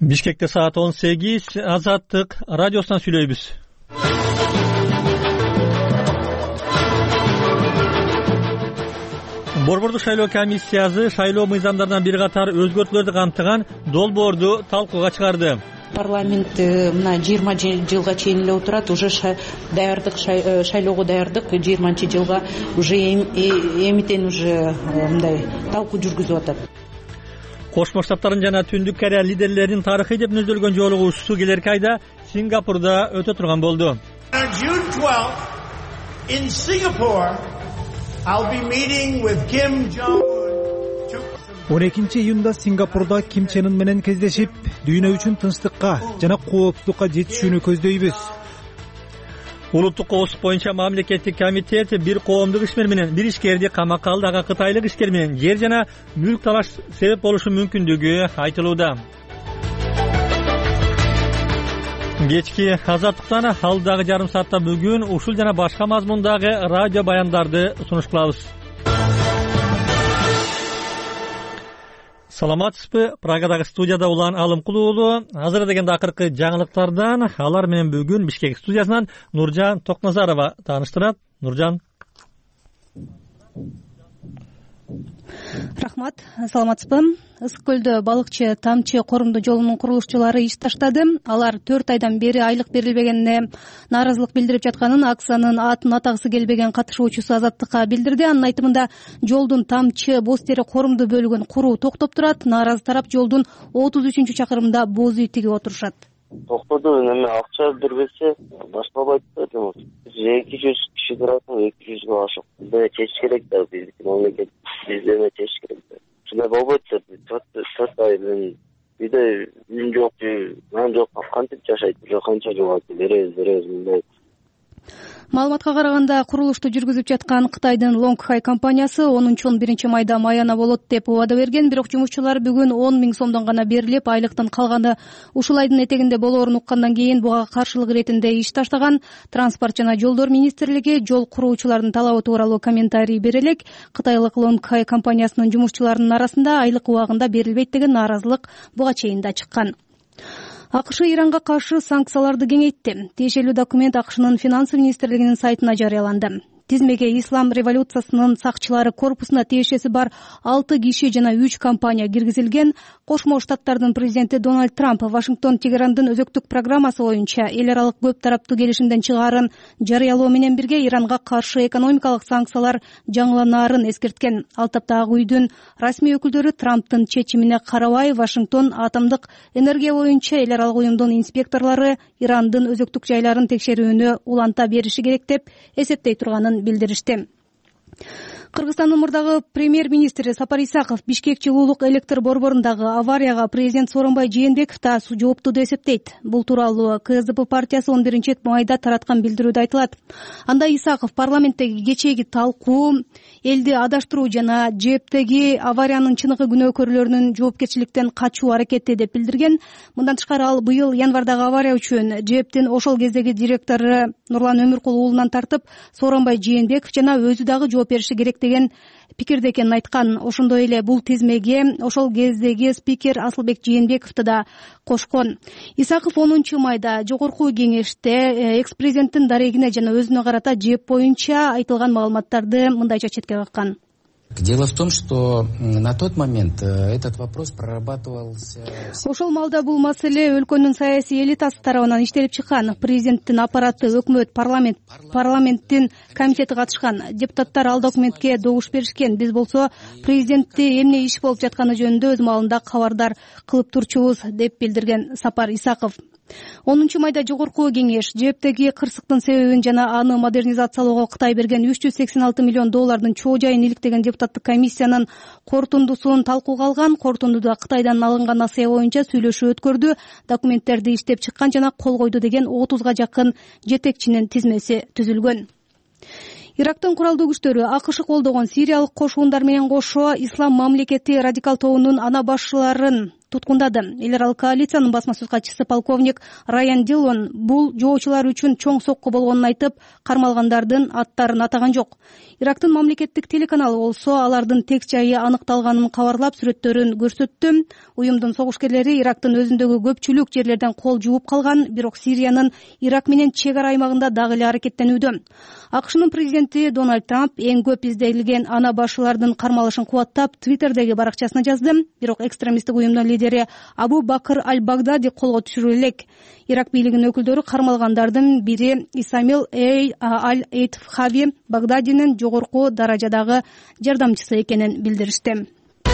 Бишкекте саат 18, Азаттык радиосунан сүйлөйбүз. Борбордук шайлоо комиссиясы шайлоо мыйзамдарынан бир катар өзгөртүүлөрдү камтыган долбоорду талкууга чыгарды. Парламент мына 20 жылга чейин эле отурат, уже даярдык, шайлоого даярдык 20 жылга уже эмитен уже мындай талкуу жүргүзүп атат. Кошмо Штаттардын жана Түндүк Корея лидерлеринин тарыхый деп мүнөздөлгөн жолугушуусу келерки айда Сингапурда өтө турган болду. June 12th in Singapore, I'll be meeting with Kim Jong-un. 12-июнда Сингапурда Ким Чен Ын менен кездешип, дүйнө үчүн тынчтыкка жана коопсуздукка жетишүүнү көздөйбүз. Улуттук коопсуздук боюнча мамлекеттик комитет бир коомдук ишмер менен бир ишкерди камакка алды. Ага кытайлык ишкер менен жер жана мүлк талаш себеп болушу мүмкүндүгү айтылууда. Кечки Азаттыктан алдагы жарым саатта бүгүн ушул жана башка мазмундагы радио баяндарды сунуш кылабыз. Саламатсызбы? Прагадагы студияда Улан Алымкул уулу. Азыр дегенде акыркы жаңылыктардан алар менен бүгүн Бишкек студиясынан Нуржан Токназарова тааныштырат. Нуржан. Рахмат. Саламатсызбы? Ысык көлдө балыкчы Тамчы корумдуу жолунун курулушчулары иш таштады. Алар 4 айдан бери айлык берилбегенине нааразылык билдирип жатканын Аксанын атын атагысы келбеген катышуучусу Азаттыкка билдирди. Анын айтымында жолдун Тамчы Боз Тери корумдуу бөлүгүн куруу токтоп турат. Нааразы тарап жолдун 33-чакырымында боз үй тигип отурушат. Токтоду, эми акча бербесе башталбайт да. 200 киши турат, 200га ашык. Бизде чечиш керек да, биздики мамлекет биздене чечиш керек да. Шундай болбойт деп 4 ай менен биде үй жок, нан жок, кантип жашайт, канча жыл беребиз мындай. Маалыматка караганда, курулушту жүргүзүп жаткан Кытайдын Лонгхай компаниясы 10-11 майда маяна болот деп убада берген, бирок жумушчулар бүгүн 10 000 сомдон гана берилип, айлыктын калганы ушул айдын этегинде болоорун уккандан кийин буга каршылык иретинде иш таштаган. Транспорт жана жолдор министрлиги жол куруучулардын талабы тууралуу комментарий бере элек, кытайлык Лонгхай компаниясынын жумушчуларынын арасында айлык убагында берилбейт деген нааразылык буга чейин да чыккан. АКШ Иранга каршы санкцияларды кеңейтти. Тиешелүү документ АКШнын финансы министрлигинин сайтына жарыяланды. Тизмеге Ислам революциясынын сакчылары корпусуна тиешеси бар 6 киши жана 3 компания киргизилген. Кошмо Штаттардын президенти Дональд Трамп Вашингтон-Тегерандын өзөктүк программасы боюнча эл аралык көп тараптуу келишимден чыгаарын жарыялоо менен бирге Иранга каршы экономикалык санкциялар жаңыланаарын эскерткен. Ал тапта Ак үйдүн расмий өкүлдөрү Трамптын чечимине карабай Вашингтон атомдук энергия боюнча эл аралык уюмдун инспекторлору Ирандын өзөктүк жайларын текшерүүнү уланта бериши керек деп эсептей турганын билдиришти. Кыргызстандын мурдагы премьер-министри Сапар Исаков Бишкек жылуулук электр борборундагы аварияга президент Сооронбай Жээнбеков да жооптуу деп эсептейт. Бул тууралуу КСДП партиясы 11 майда тараткан билдирүүдө айтылат. Анда Исаков парламенттеги кечээги талкуу, элди адаштыруу жана ЖЭБдеги авариянын чыныгы күнөөкөрлөрүнүн жоопкерчиликтен качуу аракети деп билдирген. Мындан тышкары ал быйыл январдагы авария үчүн ЖЭБдин ошол кездеги директору Нурлан Өмүркул уулунан тартып Сооронбай Жээнбеков жана өзү дагы жооп бериши керек деген пикирде экенин айткан. Ошондой эле бул тизмеге ошол кездеги спикер Асылбек Жээнбековду да кошкон. Исаков 10 майда жогорку кеңеште экс-президенттин дарегине жана өзүнө карата ЖЭБ боюнча айтылган маалыматтарды мындайча четке каккан. Дело в том, что на тот момент этот вопрос прорабатывался. Ошол маалда бул маселе өлкөнүн саясий элитасы тарабынан иштелип чыккан. Президенттин аппараты, өкмөт, парламенттин комитети катышкан. Депутаттар ал документке добуш беришкен. Биз болсо президентти эмне иш болуп жатканы жөнүндө өз маалында кабардар кылып турчубуз деп билдирген Сапар Исаков. 10 майда жогорку кеңеш ЖЭБдеги кырсыктын себебин жана аны модернизациялоого Кытай берген $386 миллион чоо жайын иликтеген депутаттык комиссиянын корутундусун талкууга алган. Корутундуда Кытайдан алынган насыя боюнча сүйлөшүү өткөрдү, документтерди иштеп чыккан жана кол койду деген 30га жакын жетекчинин тизмеси түзүлгөн. Ирактын куралдуу күчтөрү АКШ колдогон сириялык кошундар менен кошо Ислам мамлекети радикал тобунун ана башчыларын туткундады. Эл аралык коалициянын басма сөз катчысы полковник Райан Дилон бул жоочулар үчүн чоң сокку болгонун айтып, кармалгандардын аттарын атаган жок. Ирактын мамлекеттик телеканалы болсо алардын тек жайы аныкталганын кабарлап, сүрөттөрүн көрсөттү. Уюмдун согушкерлери Ирактын өзүндөгү көпчүлүк жерлерден кол жууп калган, бирок Сириянын Ирак менен чек ара аймагында дагы эле аракеттенүүдө. АКШнын президенти Дональд Трамп эң көп изделген ана башылардын кармалышын кубаттап, Твиттердеги баракчасына жазды. Бирок экстремисттик уюмдун лидери Абу Бакр аль-Багдади колго түшүрүлө элек. Ирак бийлигинин өкүлдөрү кармалгандардын бири Исамил аль-Эйтфхави Багдадинин жогорку даражадагы жардамчысы экенин билдиришти.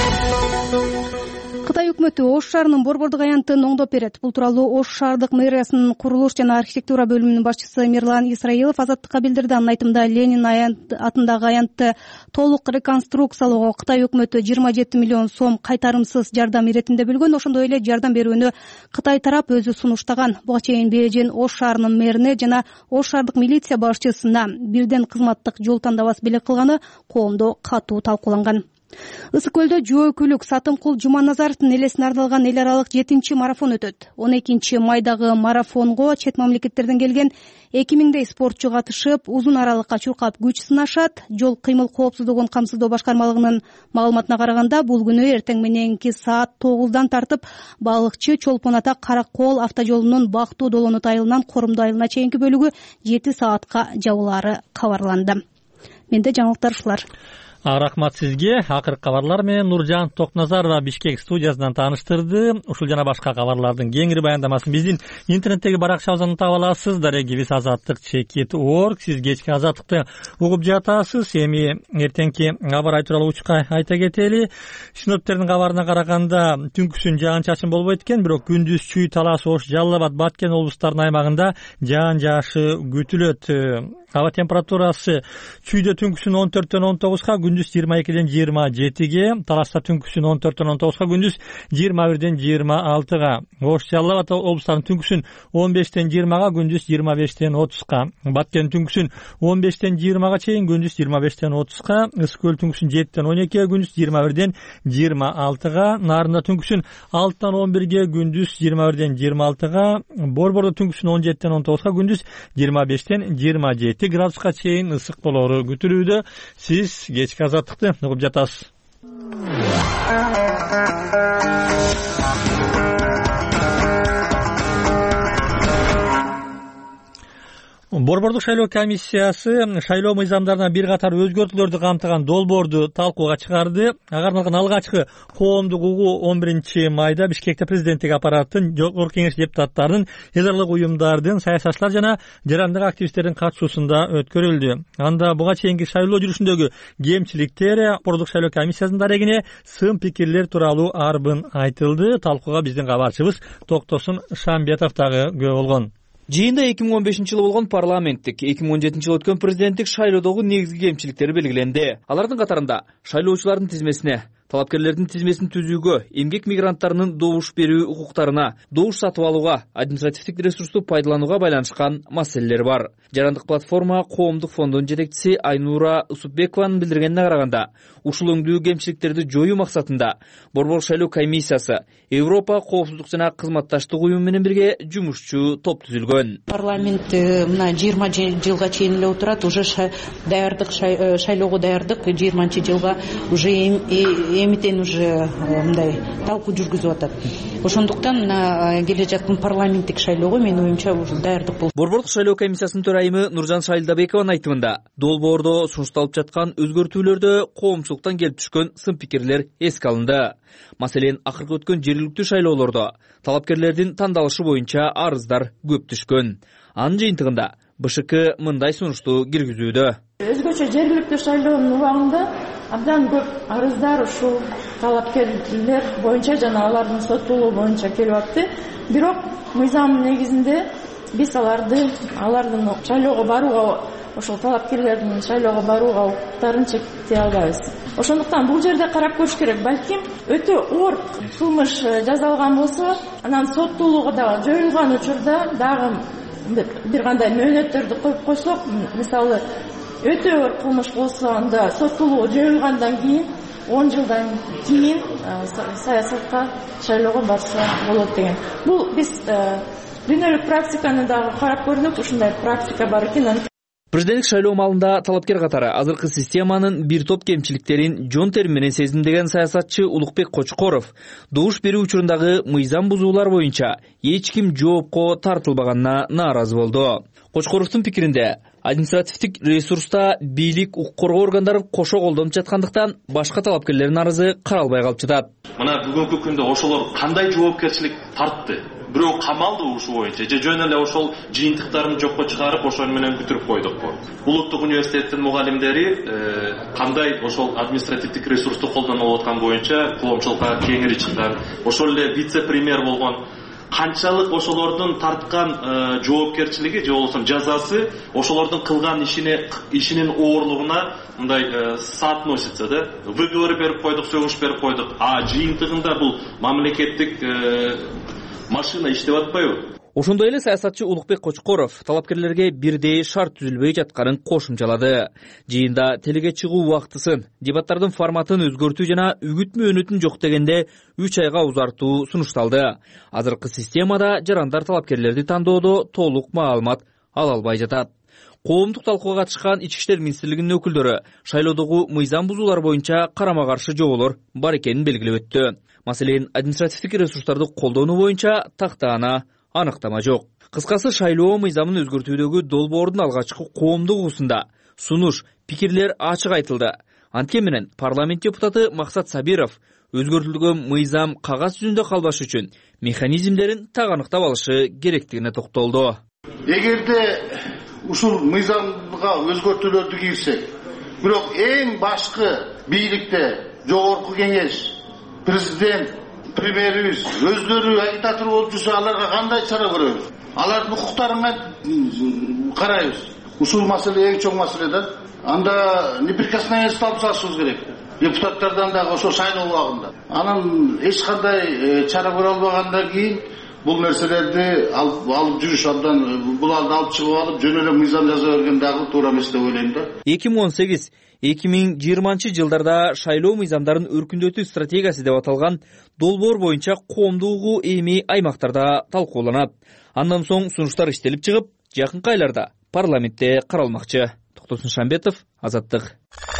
Кытай өкмөтү Ош шаарынын борбордук аянтын оңдоп берет. Бул тууралуу Ош шаардык мэриясынын курулуш жана архитектура бөлүмүнүн башчысы Мирлан Исраилов Азаттыкка билдирди. Анын айтымында Ленин атындагы аянтты толук реконструкциялоого Кытай өкмөтү 27 миллион сом кайтарымсыз жардам иретинде бөлгөн. Ошондой эле жардам берүүнү Кытай тарап өзү сунуштаган. Буга чейин Бээжин Ош шаарынын мэрине жана Ош шаардык милиция башчысына бирден кызматтык жол тандабас белек кылганы коомдо катуу талкууланган. Ысык көлдө жөөкүлүк Сатымкул Жуманазаровдун элесине арналган эл аралык 7-чи марафон өтөт. 12 майдагы марафонго чет мамлекеттерден келген 2000дей спортчу катышып, узун аралыкка чуркап күч сынашат. Жол кыймыл коопсуздугун камсыздоо башкармалыгынын маалыматына караганда, бул күнү эртең мененки саат 9-дан тартып Балыкчы Чолпон Ата Каракол автожолунун Бактуу Долонут айылынан Корумду айылына чейинки бөлүгү 7 саатка жабылаары кабарланды. Менде жаңылыктар ушулар. Рахмат сизге. Акыркы кабарлар менен Нуржан Токназарова Бишкек студиясынан тааныштырды. Ушул жана башка кабарлардын кеңири баяндамасын биздин интернеттеги баракчабыздан таба аласыз. Дарегибиз azatlyk.org. Сиз кечки Азаттыкты угуп жатасыз. Эми эртеңки кабар ай тууралуу учка айта кетели. Синоптиктердин кабарына караганда түнкүсүн жаан-чачын болбойт экен, бирок күндүз Чүй, Талас, Ош, Жалал Абад, Баткен облустарынын аймагында жаан жаашы күтүлөт. Аба температурасы Чүйдө түнкүсүн 14-төн 19-га, күндүз 22-ден 27-ге, Таласта түнкүсүн 14-төн 19-га, күндүз 21-ден 26-га, Ош, Жалал Абад облустарынын түнкүсүн 15-тен 20-га, күндүз 25-тен 30-га, Баткен түнкүсүн 15-тен 20-га чейин, күндүз 25-тен 30-га, Ысык көл түнкүсүн 7-тен 12-ге, күндүз 21-ден 26-га, Нарында түнкүсүн 6-тан 11-ге, күндүз 21-ден 26-га, Борбордо түнкүсүн 17-тен 19-га, күндүз 25-тен 27 градуска чейин ысык болору күтүлүүдө. Сиз кечки Азаттыкты угуп жатасыз. Борбордук шайлоо комиссиясы шайлоо мыйзамдарына бир катар өзгөртүүлөрдү камтыган долбоорду талкууга чыгарды. Ага арналган алгачкы коомдук угуу 11 майда Бишкекте президенттик аппараттын, жогорку кеңеш депутаттарынын, эл аралык уюмдардын, саясатчылар жана жарандык активисттердин катышуусунда өткөрүлдү. Анда буга чейинки шайлоо жүрүшүндөгү кемчиликтер, борбордук шайлоо комиссиясынын дарегине сын пикирлер тууралуу арбын айтылды. Талкууга биздин кабарчыбыз Токтосун Шамбетов дагы күбө болгон. Жыйында 2015-жылы болгон парламенттик, 2017-жылы өткөн президенттик шайлоодогу негизги кемчиликтер белгиленди. Алардын катарында шайлоочулардын тизмесине, талапкерлердин тизмесин түзүүгө, эмгек мигранттарынын добуш берүү укуктарына, добуш сатып алууга, административдик ресурсту пайдаланууга байланышкан маселелер бар. Жарандык платформа коомдук фондунун жетекчиси Айнура Усупбекованын билдиргенине караганда, ушул өңдүү кемчиликтерди жоюу максатында борбордук шайлоо комиссиясы Европа коопсуздук жана кызматташтык уюму менен бирге жумушчу топ түзүлгөн. Парламент мына 20 жылга чейин эле отурат, уже даярдык шайлоого даярдык 20 жылга уже эмитен уже мындай талкуу жүргүзүп атат. Ошондуктан мына келе жаткан парламенттик шайлоого менин оюмча уже даярдык болду. Борбордук шайлоо комиссиясынын төрайымы Нуржан Шайлдабекованын айтымында, долбоордо сунушталып жаткан өзгөртүүлөрдө коомчулуктан келип түшкөн сын пикирлер эске алынды. Маселен, акыркы өткөн жергиликтүү шайлоолордо талапкерлердин тандалышы боюнча арыздар көп түшкөн. Анын жыйынтыгында БШК мындай сунушту киргизүүдө. Өзгөчө жергиликтүү шайлоонун убагында абдан көп арыздар ушул талапкерлер боюнча жана алардын соттуулугу боюнча келип атты. Бирок мыйзам негизинде биз алардын шайлоого барууга, ошол талапкерлердин шайлоого барууга укуктарын чектей албайбыз. Ошондуктан бул жерде карап көрүш керек. Балким өтө оор кылмыш жазалган болсо, анан соттуулугу да жоюлган учурда дагы бир кандай мөөнөттөрдү коюп койсок, мисалы өтө оор кылмыш болсо, анда соттуулугу жоюлгандан кийин 10 жылдан кийин саясатка шайлоого барса болот деген. Бул биз дүйнөлүк практиканы дагы карап көрдүк, ушундай практика бар экен. Президенттик шайлоо маалында талапкер катары азыркы системанын бир топ кемчиликтерин жон тери менен сезимдеген саясатчы Улукбек Кочкоров добуш берүү учурундагы мыйзам бузуулар боюнча эч ким жоопко тартылбаганына нааразы болду. Кочкоровдун пикиринде, административдик ресурста бийлик, укук коргоо органдары кошо колдонуп жаткандыктан башка талапкерлердин арызы каралбай калып жатат. Мына бүгүнкү күндө ошолор кандай жоопкерчилик тартты? Бирөө камалды ушу боюнча, же жөн эле ошол жыйынтыктарын жокко чыгарып, ошол менен бүтүрүп койдукпу? Улуттук университеттин мугалимдери кандай ошол административдик ресурсту колдонуп аткан боюнча коомчулукка кеңири чыккан. Ошол эле вице-премьер болгон канчалык ошолордун тарткан жоопкерчилиги же болбосо жазасы ошолордун кылган ишинин оорлугуна мындай соотносится, да? Выговор берип койдук, сөгүш берип койдук. А жыйынтыгында бул мамлекеттик машина иштеп атпайбы? Ошондой эле саясатчы Улукбек Кочкоров талапкерлерге бирдей шарт түзүлбөй жатканын кошумчалады. Жыйында телеге чыгуу убактысын, дебаттардын форматын өзгөртүү жана үгүт мөөнөтүн жок дегенде 3 айга узартуу сунушталды. Азыркы системада жарандар талапкерлерди тандоодо толук маалымат ала албай жатат. Коомдук талкууга катышкан Ички иштер министрлигинин өкүлдөрү шайлоодогу мыйзам бузуулар боюнча карама-каршы жоолор бар экенин белгилеп өттү. Маселен, административдик ресурстарды колдонуу боюнча тактаана аныктама жок. Кыскасы, шайлоо мыйзамын өзгөртүүдөгү долбоордун алгачкы коомдук угусунда сунуш, пикирлер ачык айтылды. Анткени менен парламент депутаты Максат Сабиров өзгөртүлгөн мыйзам кагаз жүзүндө калбаш үчүн механизмдерин так аныктап алышы керектигине токтолду. Эгерде ушул мыйзамга өзгөртүүлөрдү кирсек, бирок эң башкы бийликте жогорку кеңеш, президент, премьерибиз өздөрү агитатор болуп жүрсө, аларга кандай чара көрөбүз? Алардын укуктарына карайбыз. Ушул маселе эң чоң маселе да. Анда неприкосновенность алып салышыбыз керек. Депутаттардан дагы ошо шайлоо убагында. Анан эч кандай чара көрө албагандан кийин бул нерселерди алып жүрүш абдан, буларды алып чыгып алып жөн эле мыйзам жаза берген дагы туура эмес деп ойлойм да. 2018-2020 жылдарда шайлоо мыйзамдарын өркүндөтүү стратегиясы деп аталган долбоор боюнча коомдугу эми аймактарда талкууланат. Андан соң сунуштар иштелип чыгып, жакынкы айларда парламентте каралмакчы. Токтосун Шамбетов, Азаттык.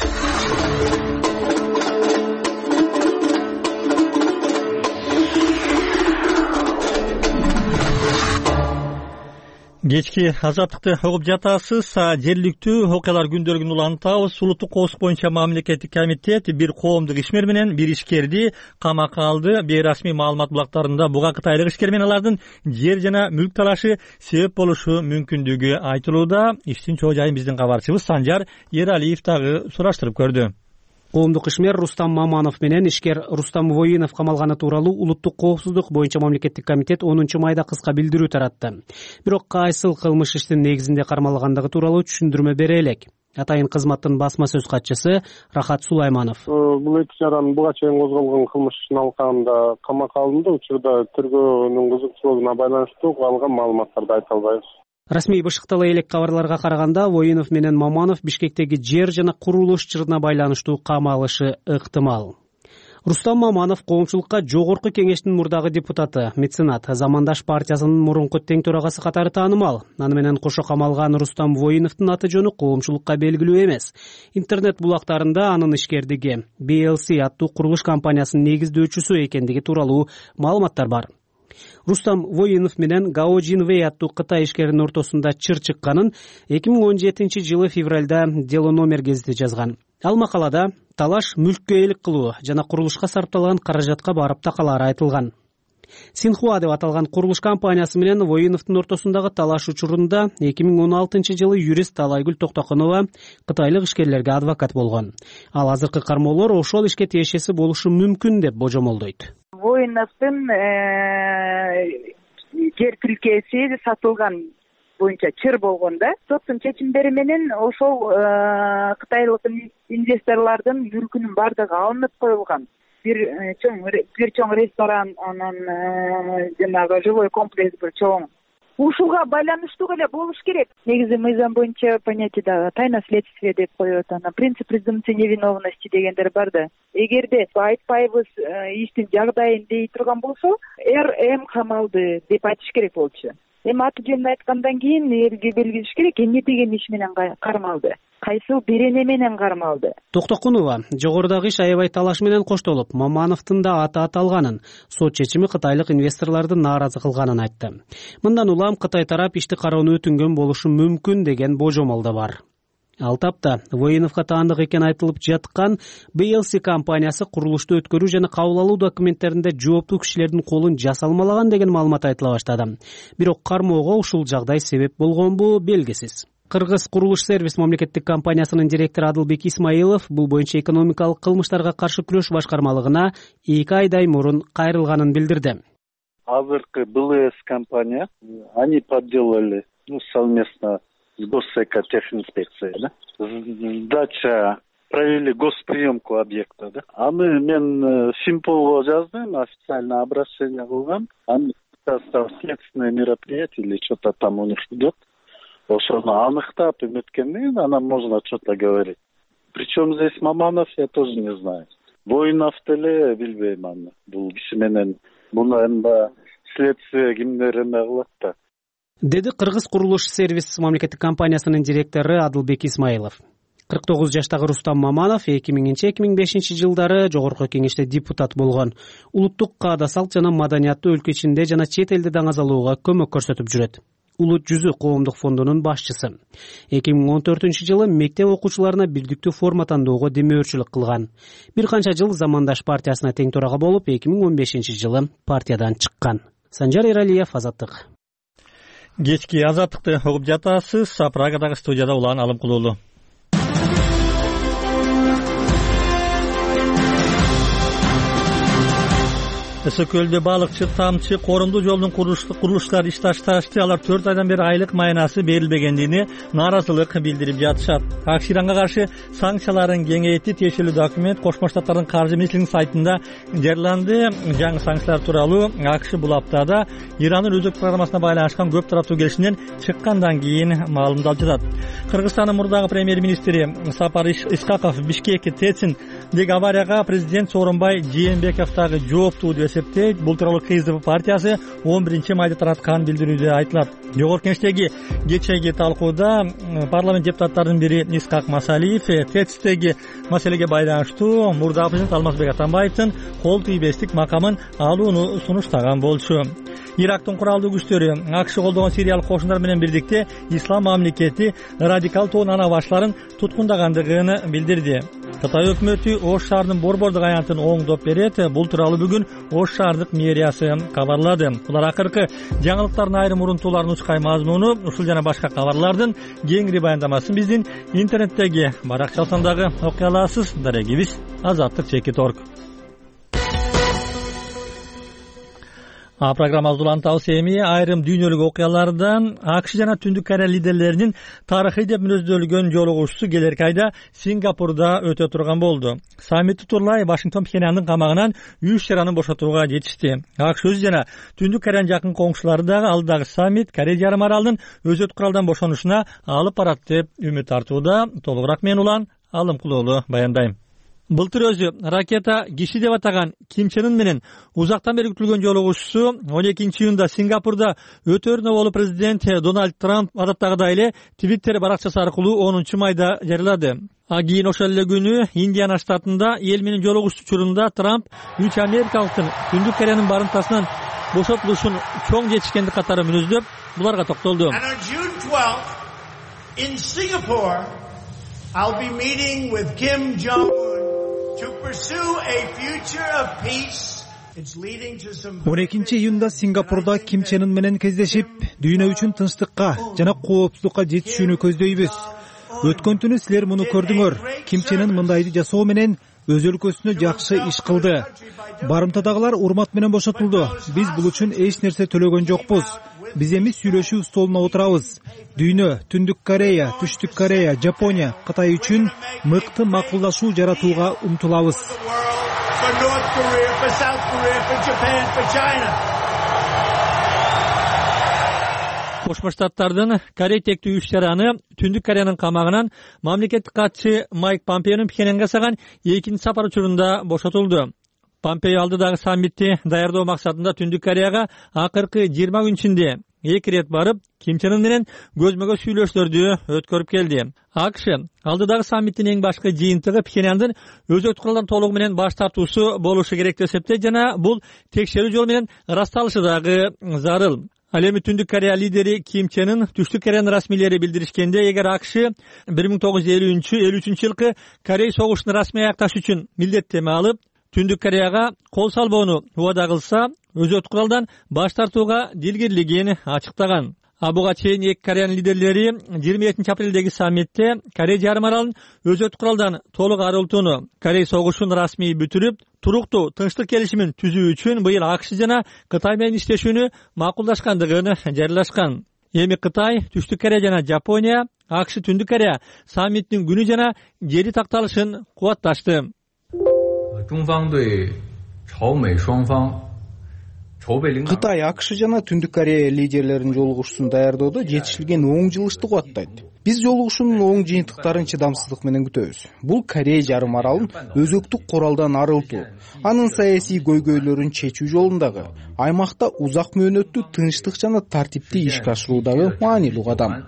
Кечки Азаттыкты угуп жатасыз. Жергиликтүү окуялар күндөлүгүн улантабыз. Улуттук коопсуздук боюнча мамлекеттик комитет бир коомдук ишмер менен бир ишкерди камакка алды. Бейрасмий маалымат булактарында буга кытайлык ишкер менен алардын жер жана мүлк талашы себеп болушу мүмкүндүгү айтылууда. Иштин чоо жайын биздин кабарчыбыз Санжар Ералиев дагы сураштырып көрдү. Коомдук ишмер Рустам Маманов менен ишкер Рустам Воинов камалганы тууралуу Улуттук коопсуздук боюнча мамлекеттик комитет 10 майда кыска билдирүү таратты. Бирок кайсыл кылмыш иштин негизинде кармалгандыгы тууралуу түшүндүрмө бере элек. Атайын кызматтын басма сөз катчысы Рахат Сулайманов. Бул эки жаран буга чейин козголгон кылмыш ишин алкагында камакка алынды. Учурда тергөөнүн кызыкчылыгына байланыштуу алган маалыматтарды айта албайбыз. Расмий бышыктала элек кабарларга караганда Воинов менен Маманов Бишкектеги жер жана курулуш чырына байланыштуу камалышы ыктымал. Рустам Маманов коомчулукка жогорку кеңештин мурдагы депутаты, меценат, Замандаш партиясынын мурунку тең төрагасы катары таанымал. Аны менен кошо камалган Рустам Воиновдун аты жөнү коомчулукка белгилүү эмес. Интернет булактарында анын ишкердиги BLC аттуу курулуш компаниясынын негиздөөчүсү экендиги тууралуу маалыматтар бар. Рустам Воинов менен Гао Жинвей аттуу Кытай ишкеринин ортосунда чыр чыкканын 2017 жылы февралда Дело номер гезити жазган. Ал макалада талаш мүлккө ээлик кылуу жана курулушка сарпталган каражатка барып такалары айтылган. Синхуа деп аталган курулуш компаниясы менен Воиновдун ортосундагы талаш учурунда 2016 жылы юрист Талайгүл Токтокунова кытайлык ишкерлерге адвокат болгон. Ал азыркы кармоолор ошол ишке тиешеси болушу мүмкүн деп божомолдойт. Воиновдун жер тилкеси сатылган боюнча чыр болгонда соттун чечимдери менен ошол кытайлык инвесторлордун мүлкүнүн бардыгы алынып коюлган. Бир чоң ресторан, анан жанагы жилой комплекс бир чоң ушуга байланыштуу эле болуш керек. Негизи мыйзам боюнча понятие дагы тайна следствия деп коет, анан принцип презумпции невиновности дегендер бар да. Эгерде айтпайбыз иштин жагдайын дей турган болсо, РМ камалды деп айтыш керек болчу. Эми аты жөнүн айткандан кийин элге белгилеш керек, эмне деген иш менен кармалды, кайсыл берене менен кармалды. Токтокунова жогорудагы иш аябай талаш менен коштолуп, Мамановдун да аты аталганын, сот чечими кытайлык инвесторлорду нааразы кылганын айтты. Мындан улам Кытай тарап ишти кароону өтүнгөн болушу мүмкүн деген божомол да бар. Ал тапта Воиновго таандык экен айтылып жаткан BLC компаниясы курулушту өткөрүү жана кабыл алуу документтеринде жооптуу кишилердин колун жасалмалаган деген маалымат айтыла баштады. Бирок кармоого ушул жагдай себеп болгонбу белгисиз. Кыргыз курулуш сервис мамлекеттик компаниясынын директору Адылбек Исмаилов бул боюнча экономикалык кылмыштарга каршы күрөш башкармалыгына 2 айдай мурун кайрылганын билдирди. Азыркы BLS компания, они подделали, совместно с Госэкотехинспекцией, да? Сдача, провели госприемку объекта, да? А мен Симполго жаздым, официально обращение кылгам, они следственное мероприятие или что-то там у них идет. Ошону аныктап эметкенден анан можно что-то говорить. Причем здесь Маманов, я тоже не знаю. Воинов деле билбейм аны. Бул киши менен муну эми следствие кимдер эме кылат да. Деди Кыргыз курулуш сервис мамлекеттик компаниясынын директору Адылбек Исмаилов. 49 жаштагы Рустам Маманов 2000-2005 жылдары жогорку кеңеште депутат болгон. Улуттук каада салт жана маданиятты өлкө ичинде жана чет элде даңазалоого көмөк көрсөтүп жүрөт. Улут жүзү коомдук фондунун башчысы. 2014-жылы мектеп окуучуларына бирдиктүү форма тандоого демөөрчүлүк кылган. Бир канча жыл Замандаш партиясына тең төрага болуп, 2015-жылы партиядан чыккан. Санжар Эралиев, Азаттык. Кечки Азаттыкты угуп жатасыз. Прагадагы студияда Улан Алымкулуулу. Өсөкөлдө балыкчы, тамчы, корумдуу жолдун курулуштары иш ташташты. Алар 4 айдан бери айлык майнасы берилбегендигине нааразылык билдирип жатышат. АКШ Иранга каршы санкцияларын кеңейтти. Тиешелүү документ Кошмо Штаттардын каржы министрлигинин сайтында жарыяланды. Жаңы санкциялар тууралуу АКШ бул аптада Ирандын өзөк программасына байланышкан көп тараптуу келишимден чыккандан кийин маалымдалып жатат. Кыргызстандын мурдагы премьер-министри Сапар Исхаков Бишкекке Тециндеги аварияга президент Сооронбай Жээнбековдагы жооптуу деп эсептейт. Бул тууралуу КСДП партиясы 11 майда тараткан билдирүүдө айтылат. Жогорку кеңештеги кечээги талкууда парламент депутаттарынын бири Исхак Масалиев Тецтеги маселеге байланыштуу мурдагы президент Алмазбек Атамбаевдин кол тийбестик макамын алууну сунуштаган болчу. Ирактын куралдуу күчтөрү АКШ колдогон сириялык кошундар менен бирдикте ислам мамлекети радикал тоон ана башларын туткундагандыгын билдирди. Кытай өкмөтү Ош шаарынын борбордук аянтын оңдоп берет. Бул тууралуу бүгүн Ош шаардык мэриясы кабарлады. Булар акыркы жаңылыктардын айрым урунтууларын учкай мазмуну, ушул жана башка кабарлардын кеңири баяндамасын биздин интернеттеги баракчасынан дагы окуй аласыз. Дарегибиз Азаттык.org. Программабызды улантабыз. Эми айрым дүйнөлүк окуялардан АКШ жана Түндүк Корея лидерлеринин тарыхый деп мүнөздөлгөн жолугушуусу келерки айда Сингапурда өтө турган болду. Саммит тууралай Вашингтон Пхеньяндын камагынан 3 шараны бошотууга жетишти. АКШ өзү жана Түндүк Кореянын жакын коңшулары дагы алдагы саммит Корея жарым аралынын өзөт куралдан бошонушуна алып барат деп үмүт артууда. Толугураак мен Улан Алымкулуулу баяндайм. Былтыр өзү ракета киши деп атаган Ким Чен Ын менен узактан бери күтүлгөн жолугушуусу 12 июнда Сингапурда өтөрүнө болуп президент Дональд Трамп адаттагыдай эле Твиттер баракчасы аркылуу 10 майда жарыялады. Кийин ошол эле күнү Индиана штатында эл менен жолугушуу учурунда Трамп 3 америкалыктын Түндүк Кореянын барымтасынан бошотулушун чоң жетишкендик катары мүнөздөп, буларга токтолду. In Singapore, I'll be meeting with Kim Jong-un to pursue a future of peace. It's leading to some 12 июнда Сингапурда Ким Чен Ын менен кездешип, дүйнө үчүн тынчтыкка жана коопсуздукка жетишүүнү көздөйбүз. Өткөн түнү силер муну көрдүңөр. Ким Чен Ын мындайды жасоо менен өз өлкөсүнө жакшы иш кылды. Барымтадагылар урмат менен бошотулду. Биз бул үчүн эч нерсе төлөгөн жокпуз. Биз эми сүйлөшүү столуна отурабыз. Дүйнө, Түндүк Корея, Түштүк Корея, Жапония, Кытай үчүн мыкты макулдашуу жаратууга умтулабыз. Кошмо Штаттардын Корей тектүү иш-чараны Түндүк Кореянын камагынан мамлекеттик катчы Майк Помпеонун Пхеньянга жасаган экинчи сапар учурунда бошотулду. Помпео алдыдагы саммитти даярдоо максатында Түндүк Кореяга акыркы 20 күн ичинде 2 рет барып, Ким Чен Ын менен көзмө-көз сүйлөшүүлөрдү өткөрүп келди. АКШ алдыдагы саммиттин эң башкы жыйынтыгы Пхеньяндын өзөктүк куралдан толугу менен баш тартуусу болушу керек деп эсептейт жана бул текшерүү жолу менен ырасталышы дагы зарыл. Ал эми Түндүк Корея лидери Ким Чен Ын Түштүк Кореянын расмийлери билдиришкенде, эгер АКШ 1953 жылкы Корей согушун расмий аякташ үчүн милдеттеме алып, Түндүк Кореяга кол салбоону убада кылса, өзөктүк куралдан баш тартууга дилгирлигин ачыктаган. Буга чейин эки Кореянын лидерлери 27 апрелдеги саммитте Корей жарым аралын өзөктүк куралдан толук арылтууну, Корей согушун расмий бүтүрүп, туруктуу тынчтык келишимин түзүү үчүн быйыл АКШ жана Кытай менен иштешүүнү макулдашкандыгын жарыялашкан. Эми Кытай, Түштүк Корея жана Жапония АКШ Түндүк Корея саммиттин күнү жана жери такталышын кубатташты. Кытай АКШ жана Түндүк Корея лидерлеринин жолугушуусун даярдоодо жетишилген оң жылышты кубаттайт. Биз жолугушуунун оң жыйынтыктарын чыдамсыздык менен күтөбүз. Бул Корей жарым аралын өзөктүк куралдан арылтуу, анын саясий көйгөйлөрүн чечүү жолундагы аймакта узак мөөнөттүү тынчтык жана тартипти ишке ашыруудагы маанилүү кадам.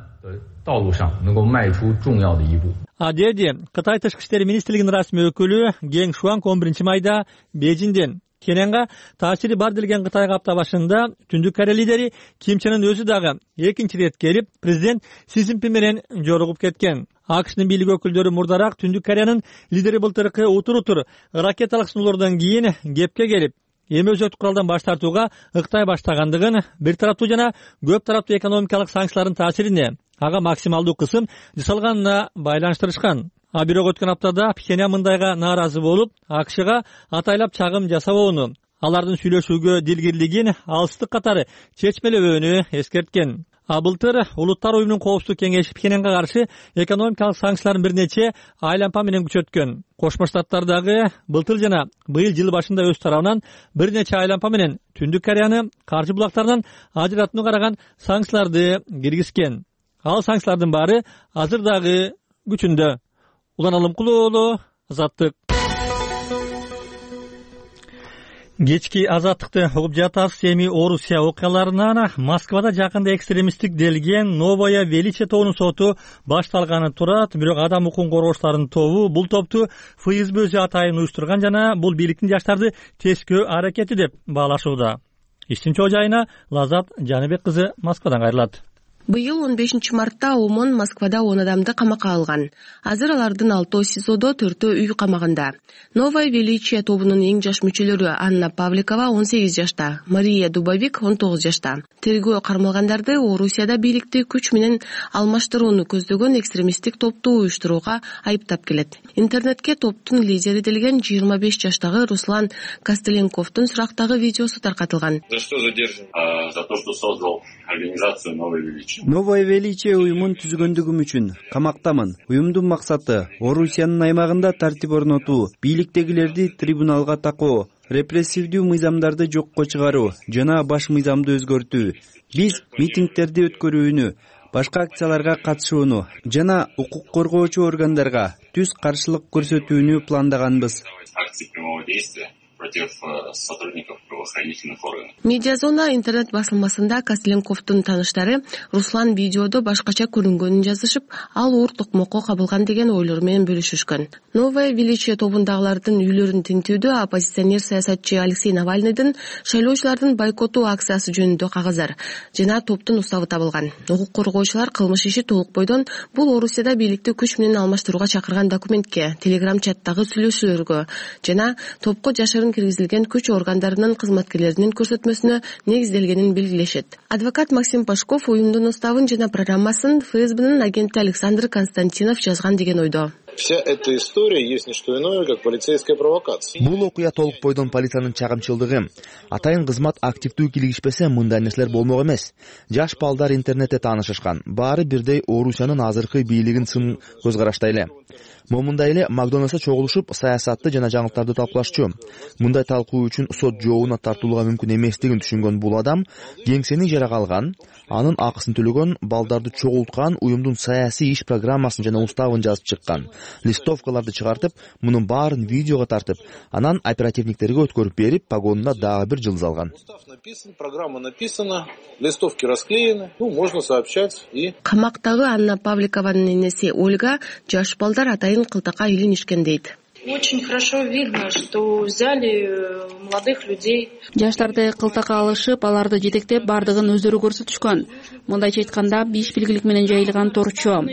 Деди Кытай тышкы иштер министрлигинин расмий өкүлү Гeng Шуанг 11 майда Бейжиңден Пхеньянга таасири бар делген Кытайга апта башында Түндүк Корея лидери Ким Чен Ын өзү дагы экинчи рет келип, президент Си Цзиньпин менен жолугуп кеткен. АКШнын бийлик өкүлдөрү мурдараак Түндүк Кореянын лидери былтыркы утур ракеталык сыноолордон кийин кепке келип, эми өзөктүк куралдан баш тартууга ыктай баштагандыгын, бир тараптуу жана көп тараптуу экономикалык санкциялардын таасирине ага максималдуу кысым жасалганына байланыштырышкан. Бирок өткөн аптада Пхеньян мындайга нааразы болуп, АКШга атайлап чагым жасабоону, алардын сүйлөшүүгө дилгирлигин алыстык катары чечмелебөөнү эскерткен. Былтыр Улуттар уюмунун коопсуздук кеңеши Пхеньянга каршы экономикалык санкцияларын бир нече айлампа менен күчөткөн. Кошмо Штаттардагы былтыр жана быйыл жыл башында өз тарабынан бир нече айлампа менен Түндүк Кореяны каржы булактарынан ажыратууну караган санкцияларды киргизген. Ал санкциялардын баары азыр дагы күчүндө. Улан Алымкулоолу, Азаттык. Кечки Азаттыкты угуп жатасыз. Эми Орусия окуяларынан Москвада жакында экстремисттик делген Новая Величие тобунун соту башталганы турат. Бирок адам укугун коргоочулардын тобу бул топту ФСБ өзү атайын уюштурган жана бул бийликтин жаштарды тескөө аракети деп баалашууда. Иштин чоо жайына Лазат Жаныбек кызы Москвадан кайрылат. Быйыл 15 мартта ОМОН Москвада 10 адамды камакка алган. Азыр алардын 6 СИЗОдо, 4 үй камагында. Новая Величие тобунун эң жаш мүчөлөрү Анна Павликова 18 жашта, Мария Дубовик 19 жашта. Тергөө кармалгандарды Орусияда бийликти күч менен алмаштырууну көздөгөн экстремисттик топту уюштурууга айыптап келет. Интернетке топтун лидери делген 25 жаштагы Руслан Костеленковдун сурактагы видеосу таркатылган. За что задержан? За то, что создал организацию Новая Величие. Новая Величие уюмун түзгөндүгүм үчүн камактамын. Уюмдун максаты Орусиянын аймагында тартип орнотуу, бийликтегилерди трибуналга такоо, репрессивдүү мыйзамдарды жокко чыгаруу жана баш мыйзамды өзгөртүү. Биз митингдерди өткөрүүнү, башка акцияларга катышууну жана укук коргоочу органдарга түз каршылык көрсөтүүнү пландаганбыз. Против сотрудников правоохранительных органов. Медиазона интернет басылмасында Костеленковдун таныштары Руслан видеодо башкача көрүнгөнүн жазышып, ал оор токмокко кабылган деген ойлор менен бөлүшүшкөн. Новая Величие тобундагылардын үйлөрүн тинтүүдө оппозиционер саясатчы Алексей Навальныйдын шайлоочулардын бойкоту акциясы жөнүндө кагаздар жана топтун уставы табылган. Укук коргоочулар кылмыш иши толук бойдон бул Орусияда бийликти күч менен алмаштырууга чакырган документке, телеграм чаттагы сүйлөшүүлөргө жана топко жашырын киргизилген күч органдарынын кызматкерлеринин көрсөтмөсүнө негизделгенин белгилешет. Адвокат Максим Пашков уюмдун уставын жана программасын ФСБнын агенти Александр Константинов жазган деген ойдо. Вся эта история есть не что иное, как полицейская провокация. Бул окуя толук бойдон полициянын чагымчылдыгы. Атайын кызмат активдүү кийлигишпесе мындай нерселер болмок эмес. Жаш балдар интернетте таанышышкан. Баары бирдей Орусиянын азыркы бийлигин сын көз караштай эле. Момундай эле Макдональдсда чогулушуп саясатты жана жаңылыктарды талкуулашчу. Мындай талкуу үчүн сот жообуна тартуулууга мүмкүн эместигин түшүнгөн бул адам кеңсени ижарага алган, анын акысын төлөгөн, балдарды чогулткан, уюмдун саясий иш программасын жана уставын жазып чыккан. Листовкаларды чыгартып, мунун баарын видеого тартып, анан оперативниктерге өткөрүп берип, погонуна дагы бир жылдыз алган. Устав написан, программа написана, листовки расклеены, можно сообщать и... Камактагы Анна Павликованын энеси Ольга жаш балдар атайын кылтакка илинишкен дейт. Очень хорошо видно, что взяли молодых людей. Жаштарды кылтакка алышып, аларды жетектеп, бардыгын өздөрү көрсөтүшкөн. Мындайча айтканда, 5 белгилик менен жайылган торчо.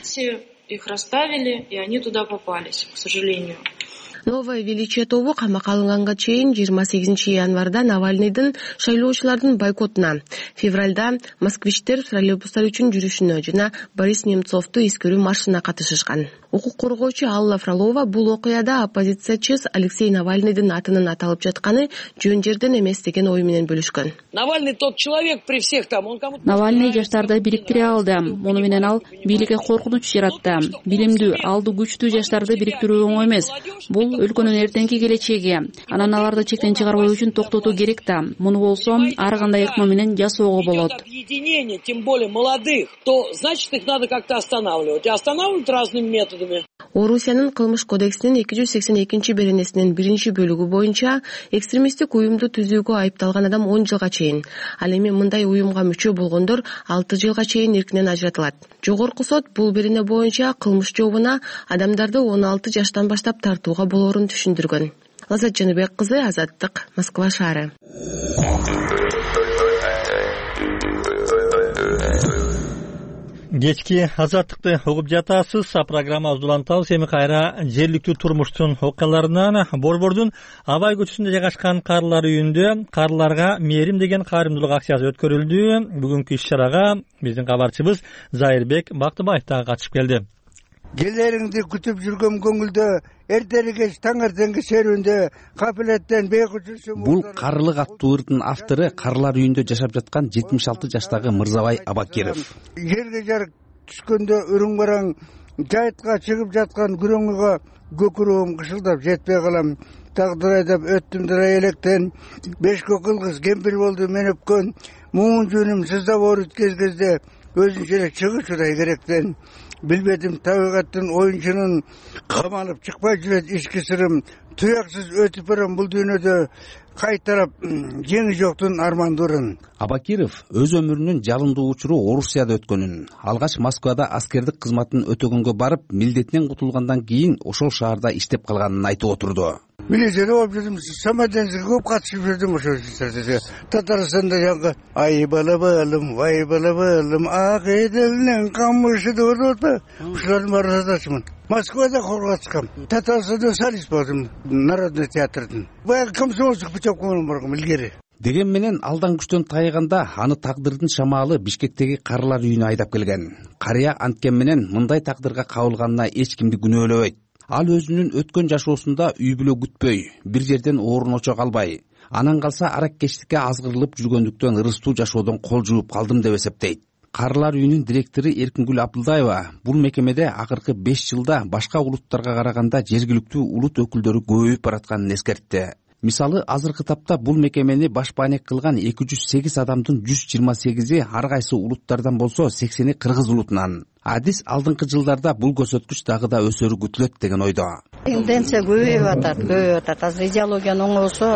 Их расставили, и они туда попались, к сожалению. Новое величие тобу камакка алынганга чейин 28 январда Навальныйдын шайлоочулардын бойкотуна, февралда москвичтер троллейбустар үчүн жүрүшүнө жана Борис Немцовду эскерүү маршына катышышкан. Укук коргоочу Алла Фролова бул окуяда оппозициячы Алексей Навальныйдын атынын аталып жатканы жөн жерден эмес деген ой менен бөлүшкөн. Навальный тот человек при всех там, он кому-то... Навальный жаштарды бириктире алды. Муну менен ал бийликке коркунуч жаратты. Билимдүү, алды күчтүү жаштарды бириктирүү оңой эмес. Бул өлкөнүн эртеңки келечеги. Анан аларды чектен чыгарбоо үчүн токтотуу керек да. Муну болсо ар кандай ыкма менен жасоого болот. Объединение, тем более молодых, то значит их надо как-то останавливать. И останавливать разными методами. Орусиянын кылмыш кодексинин 282-беренесинин 1-бөлүгү боюнча экстремисттик уюмду түзүүгө айыпталган адам 10 жылга чейин, ал эми мындай уюмга мүчө болгондор 6 жылга чейин эркинен ажыратылат. Жогорку сот бул берене боюнча кылмыш жообуна адамдарды 16 жаштан баштап тартууга болоорун түшүндүргөн. Лазат Жаныбек кызы, Азаттык, Москва шаары. Кечки Азаттыкты угуп жатасыз. Программабыз улантабыз. Эми кайра жергиликтүү турмуштун окуяларынан Борбордун Абай көчөсүндө жайгашкан карылар үйүндө карыларга мээрим деген кайрымдуулук акциясы өткөрүлдү. Бүгүнкү иш-чарага биздин кабарчыбыз Зайырбек Бактыбаев дагы катышып келди. Келериңди күтүп жүргөн көңүлдө эртерге таңертеңги серүүндө капилеттен бейкучусу. Бул карылык аттуу ырдын автору карылар үйүндө жашап жаткан 76 жаштагы Мырзабай Абакиров. Жерге жарык түшкөндө үрүң бараң жайытка чыгып жаткан күрөңүгө көкүрөгүм кышылдап жетпей калам. Тагдыр айдап өттүм дыра электен, 5 кылгыз кемпир болду мен өпкөн. Муун жөнүм сыздап ооруп кезде өзүнчө эле чыгышудай керектен. Билбедим табигаттын оюнчунун камалып чыкпай жүрөт ички сырым. Туяксыз өтүп барам бул дүйнөдө кайтарап жеңи жоктун армандырын. Абакиров өз өмүрүнүн жалындуу учуру Орусияда өткөнүн, алгач Москвада аскердик кызматын өтөгөнгө барып, милдетинен кутулгандан кийин ошол шаарда иштеп калганын айтып отурду. Милицияда болуп жүрдүм, самоденске көп катышып жүрдүм ошол жерде. Татарстанда жаңы ай балабалым, вай балабалым, ак эделинен камышы деп отурду. Ушулардын баарын жазачымын. Москвада катышкам. Татарстанда солист болдум, Народный театрдын. Баягы комсомолчук путевкамен баргам илгери. Деген менен алдан күчтөн тайганда аны тагдырдын шамалы Бишкектеги карылар үйүнө айдап келген. Карыя анткен менен мындай тагдырга кабылганына эч кимди күнөөлөбөйт. Ал өзүнүн өткөн жашоосунда үй бүлө күтпөй, бир жерден орун очо калбай, анан калса араккечтикке азгырылып жүргөндүктөн ырыстуу жашоодон кол жууп калдым деп эсептейт. Карылар үйүнүн директору Эркингүл Абдылдаева бул мекемеде акыркы 5 жылда башка улуттарга караганда жергиликтүү улут өкүлдөрү көбөйүп баратканын эскертти. Мисалы, азыркы тапта бул мекемени башпаанек кылган 208 адамдын 128-и ар кайсы улуттардан болсо 80-и кыргыз улутунан. Адис алдыңкы жылдарда бул көрсөткүч дагы да өсөрү күтүлөт деген ойдо. Тенденция көбөйүп атат. Азыр идеологиянын оңосу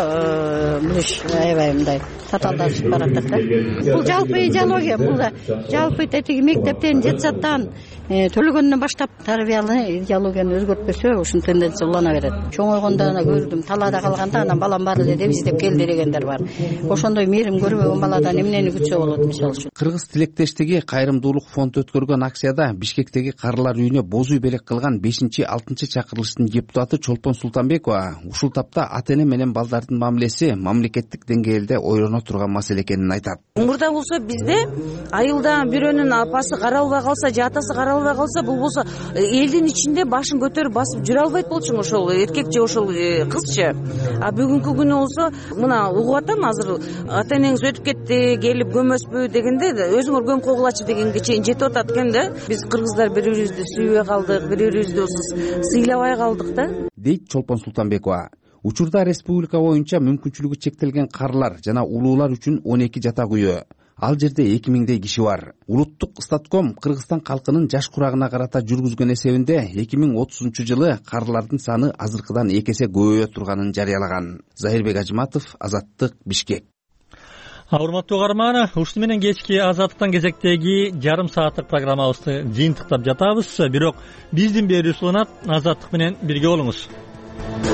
билиш аябай мындай татаалдашып баратат да. Бул жалпы идеология, бул жалпы тетиги мектептен жетсаттан төлөгөндөн баштап тарбиялы идеологияны өзгөртпөсө ушул тенденция улана берет. Чоңойгондо көрдүм, талаада калганда анан балам бар эле деп издеп келди дегендер бар. Ошондой мээрим көрбөгөн баладан эмнени күтсө болот мисалы үчүн. Кыргыз тилектештиги кайрымдуулук фонду өткөргөн акцияда учурда Бишкектеги карылар үйүнө бозу белек кылган 5-6 чакырылыштын депутаты Чолпон Султанбекова ушул тапта ата эне менен балдардын мамилеси мамлекеттик деңгээлде ойлоно турган маселе экенин айтат. Мурда болсо бизде айылда бирөөнүн апасы каралбай калса же атасы каралбай калса, бул болсо элдин ичинде башын көтөрүп басып жүрө албайт болчуң, ошол эркек же ошол кызчы. А бүгүнкү күнү болсо мына угуп атам, азыр ата энеңиз өтүп кетти, келип көмөспү дегенде өзүңөр көм когулачы дегенге чейин жетип атат экен да. Биз кыргыздар бири бирибизди сүйбөй калдык, бири бирибизди сыйлабай калдык да, дейт Чолпон Султанбекова. Учурда республика боюнча мүмкүнчүлүгү чектелген карлар жана улуулар үчүн 12 жатак үйү. Ал жерде 2000дей киши бар. Улуттук статком Кыргызстан калкынын жаш курагына карата жүргүзгөн эсебинде 2030-жылы карлардын саны азыркыдан 2 эсе көбөйө турганын жарыялаган. Захирбек Ажыматов, Азаттык, Бишкек. Урматтуу угарман, ушуну менен кечки Азаттыктан кезектеги жарым сааттык программабызды жыйынтыктап жатабыз. Бирок биздин берүүбүз уланат. Азаттык менен бирге болуңуз.